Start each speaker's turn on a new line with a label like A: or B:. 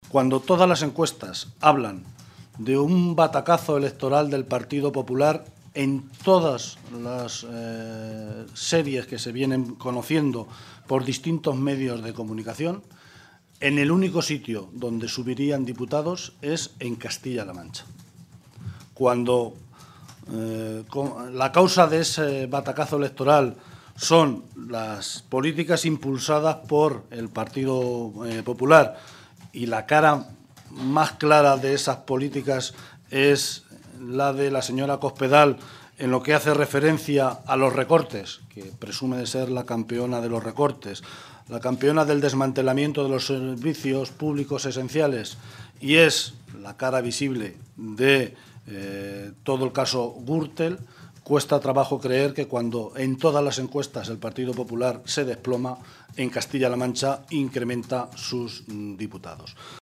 A: Cuando todas las encuestas hablan de un batacazo electoral del Partido Popular en todas las series que se vienen conociendo por distintos medios de comunicación, en el único sitio donde subirían diputados es en Castilla-La Mancha. Cuando la causa de ese batacazo electoral son las políticas impulsadas por el Partido Popular y la cara más clara de esas políticas es la de la señora Cospedal en lo que hace referencia a los recortes, que presume de ser la campeona de los recortes, la campeona del desmantelamiento de los servicios públicos esenciales, y es la cara visible de todo el caso Gürtel. Cuesta trabajo creer que cuando en todas las encuestas el Partido Popular se desploma, en Castilla-La Mancha incrementa sus diputados.